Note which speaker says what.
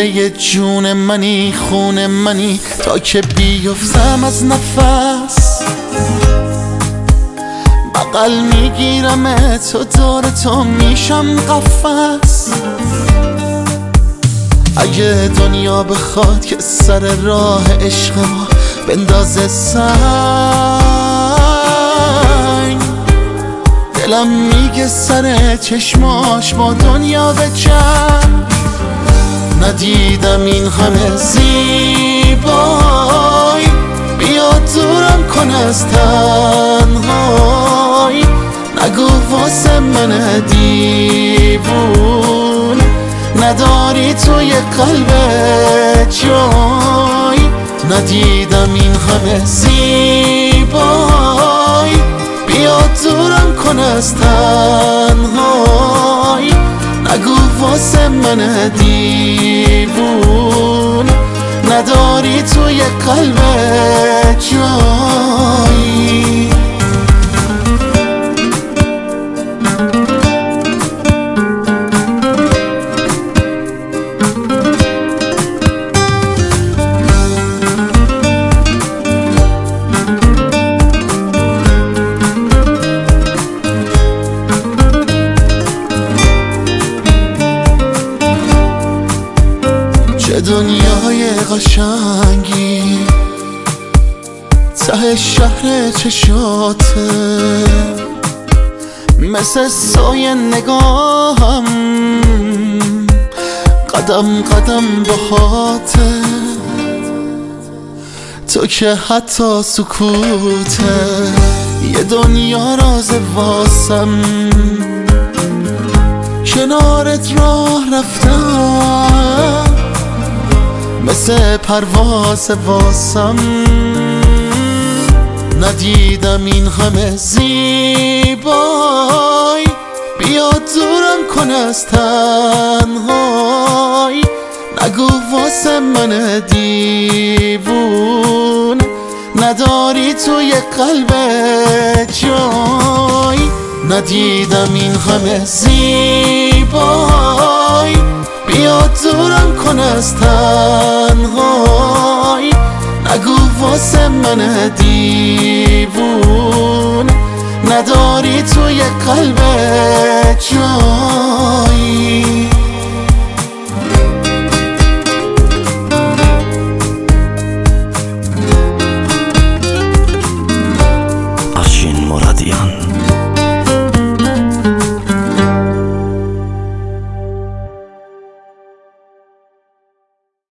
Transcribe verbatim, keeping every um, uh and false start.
Speaker 1: قبله جون منی، خون منی تا که بیفتم از نفس. بغل میگیرم تو، دور تو میشم قفس. اگه دنیا بخواد که سر راه عشق ما بندازه سنگ، دلم میگه سر چشماش با دنیا بجنگ. ندیدم این همه زیبایی، بیا دورم کن از تنهایی. نگو واسه من دیوونه نداری توی قلبت جای. ندیدم این همه زیبایی، بیا دورم کن از تنهایی. نگو واسه من دیوونه نداری توی قلبت جایی. چه دنیای قشنگی ته شهر چشاته، مثل سایه نگاهم قدم قدم بهاته. تو که حتی سکوته یه دنیا راز واسم، کنارت راه رفتم مثل پرواز واسم. ندیدم این همه زیبایی، بیا دورم کن از تنهایی. نگو واسه من دیوونه نداری توی قلبت جایی. ندیدم این همه زیبایی، بیا دورم کن از تنهایی. نگو واسه من دیوونه نداری توی قلبت جای.